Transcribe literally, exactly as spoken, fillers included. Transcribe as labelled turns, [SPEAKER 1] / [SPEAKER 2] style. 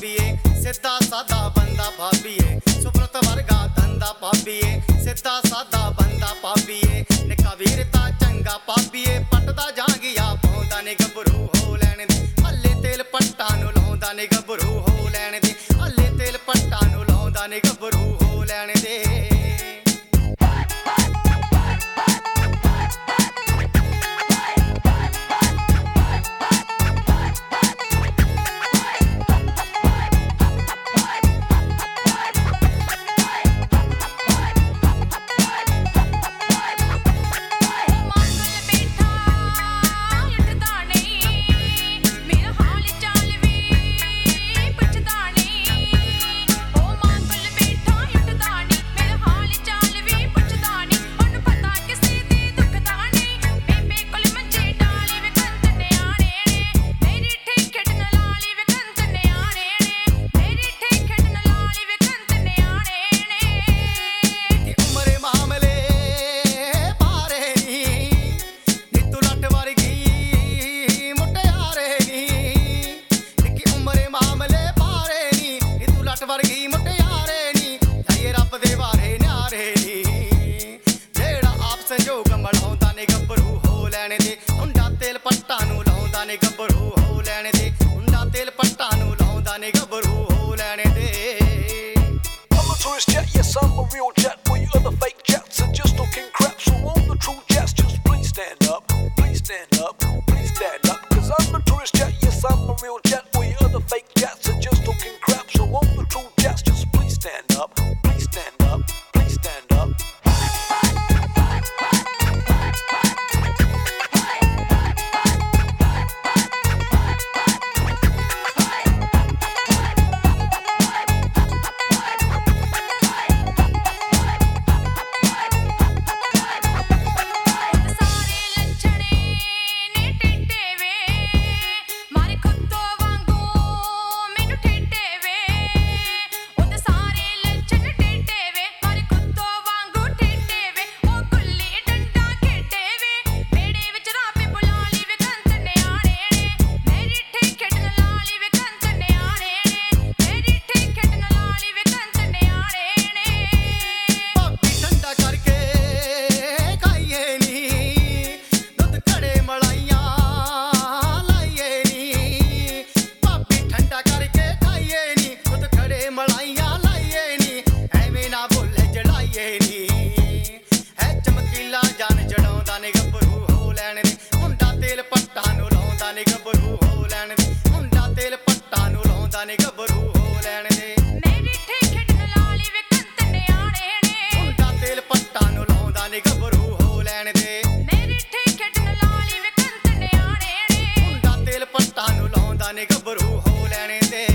[SPEAKER 1] ਭਾਬੀਏ ਸਿੱਧਾ ਸਾਦਾ ਬੰਦਾ ਭਾਬੀਏ ਸੁਪਰਤ ਵਰਗਾ ਧੰਦਾ ਭਾਬੀਏ ਸਿੱਧਾ ਸਾਦਾ ਬੰਦਾ ਭਾਬੀਏ ਨਿੱਕਾ ਵੀਰ ਤਾਂ ਚੰਗਾ ਭਾਬੀਏ ਪੱਟਦਾ ਜਾਂਗੀਆ ਪਾਉਂਦਾ ਨੀ ਗੱਭਰੂ ਹੋ ਲੈਣ ਦੇ ਹੱਲੇ ਤੇਲ ਪੱਟਾਂ ਨੂੰ ਲਾਉਂਦਾ ਨੀ ਗੱਭਰੂ ਹੋ ਲੈਣ ਦੇ ਹੱਲੇ ਤੇਲ ਪੱਟਾਂ ਨੂੰ ਲਾਉਂਦਾ ਨੀ ਗੱਭਰੂ ਹੋ ਲੈਣ ਦੇ ਵਰਗੀ ਮੁਟਿਆਰੇ ਨੀ ਜਾਈਏ ਰੱਬ ਦੇ ਵਾਰੇ ਨਿਆਰੇ ਨੀ ਜਿਹੜਾ ਆਪ ਸੰਜੋਗ ਮਲਾਉਂਦਾ ਨੇ ਗੱਭਰੂ ਹੋ ਲੈਣੇ ਦੇ ਮੁੰਡਾ ਤੇਲ ਪੱਟਾਂ ਨੂੰ ਲਾਉਂਦਾ ਨੇ ਗੱਭਰੂ ਹੋ ਲੈਣੇ ਦੇ ਮੁੰਡਾ ਤੇਲ ਪੱਟਾਂ ਨੂੰ ਲਾਉਂਦਾ ਨੇ ਗੱਭਰੂ ਹੋ ਲੈਣੇ ਦੇ
[SPEAKER 2] I'm a tourist jet, yes I'm a real jet. For you other fake jets are just talking crap. So all the true jets just please stand up, please stand up, please stand up. Cause I'm a tourist jet, yes I'm a real jet. For you other fake jets are just talking crap. So all the true jets just please stand up, please stand up, please stand up. ਜਾਨ ਚੜਾਉਂਦਾ ਨੇ ਗੱਭਰੂ ਹੋ ਲੈਣ ਦੇ ਮੁੰਡਾ ਤੇਲ ਪੱਟਾਂ ਨੂੰ ਲਾਉਂਦਾ ਨੇ ਗੱਭਰੂ ਹੋ ਲੈਣ ਦੇ ਮੁੰਡਾ ਤੇਲ ਪੱਟਾਂ ਨੂੰ ਲਾਉਂਦਾ ਨੇ ਗੱਭਰੂ ਹੋ ਲੈਣ ਦੇ
[SPEAKER 3] ਮੇਰੀ ਠੇਕੜ ਲਾਲੀ ਵੇ ਕੰਤ ਨਿਆਣੇ ਨੇ
[SPEAKER 1] ਮੁੰਡਾ ਤੇਲ ਪੱਟਾਂ ਨੂੰ ਲਾਉਂਦਾ ਨੇ ਗੱਭਰੂ ਹੋ ਲੈਣ ਦੇ
[SPEAKER 3] ਮੇਰੀ ਠੇਕੜ ਲਾਲੀ ਵੇ ਕੰਤ ਨਿਆਣੇ ਨੇ
[SPEAKER 1] ਮੁੰਡਾ ਤੇਲ ਪੱਟਾਂ ਨੂੰ ਲਾਉਂਦਾ ਨੇ ਗੱਭਰੂ ਹੋ ਲੈਣ ਦੇ